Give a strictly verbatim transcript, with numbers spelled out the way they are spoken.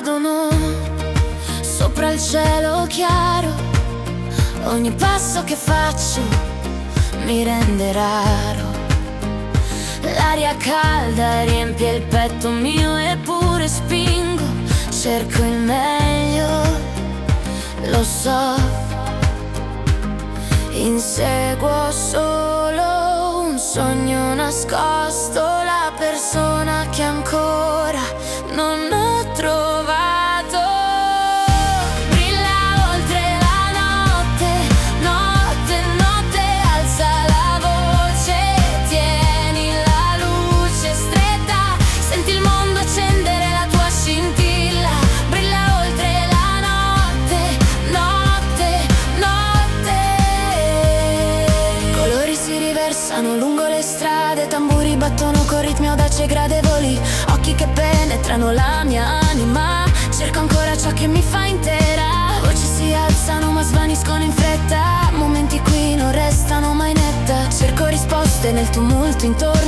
cadono sopra il cielo chiaro. Ogni passo che faccio mi rende raro. L'aria calda riempie il petto mio eppure spingo. Cerco il meglio, lo so. Inseguo solo un sogno nascosto, la persona che ancora non ho trovato. Brilla oltre la notte, notte, notte, alza la voce, tieni la luce stretta, senti il mondo accendere la tua scintilla. Brilla oltre la notte, notte, notte. Colori si riversano lungo le strade, tamburi battono con ritmi audaci e gradevoli, occhi che penetrano la mia anima. Cerco ancora ciò che mi fa intera. Voci si alzano ma svaniscono in fretta, momenti qui non restano mai netta. Cerco risposte nel tumulto intorno.